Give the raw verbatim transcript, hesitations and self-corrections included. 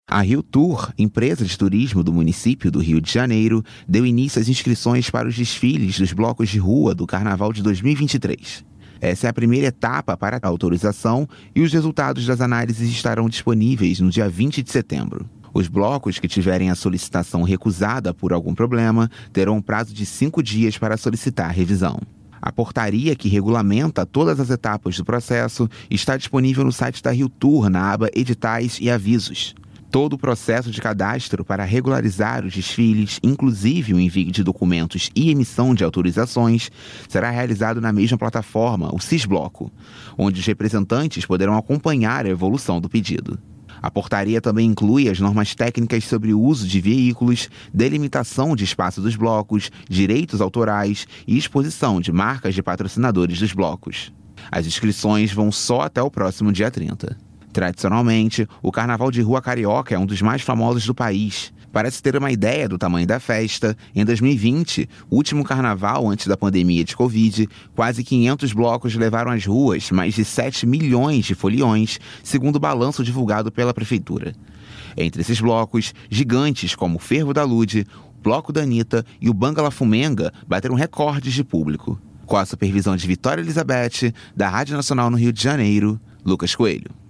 A Rio Tour, empresa de turismo do município do Rio de Janeiro, deu início às inscrições para os desfiles dos blocos de rua do Carnaval de dois mil e vinte e três. Essa é a primeira etapa para a autorização e os resultados das análises estarão disponíveis no dia vinte de setembro. Os blocos que tiverem a solicitação recusada por algum problema terão um prazo de cinco dias para solicitar a revisão. A portaria que regulamenta todas as etapas do processo está disponível no site da Rio Tour, na aba Editais e Avisos. Todo o processo de cadastro para regularizar os desfiles, inclusive o envio de documentos e emissão de autorizações, será realizado na mesma plataforma, o Cisbloco, onde os representantes poderão acompanhar a evolução do pedido. A portaria também inclui as normas técnicas sobre o uso de veículos, delimitação de espaço dos blocos, direitos autorais e exposição de marcas de patrocinadores dos blocos. As inscrições vão só até o próximo dia trinta. Tradicionalmente, o Carnaval de Rua Carioca é um dos mais famosos do país. Para se ter uma ideia do tamanho da festa, em dois mil e vinte, o último carnaval antes da pandemia de Covid, quase quinhentos blocos levaram às ruas mais de sete milhões de foliões, segundo o balanço divulgado pela Prefeitura. Entre esses blocos, gigantes como o Fervo da Lude, o Bloco da Anitta e o Bangala Fumenga bateram recordes de público. Com a supervisão de Vitória Elizabeth, da Rádio Nacional no Rio de Janeiro, Lucas Coelho.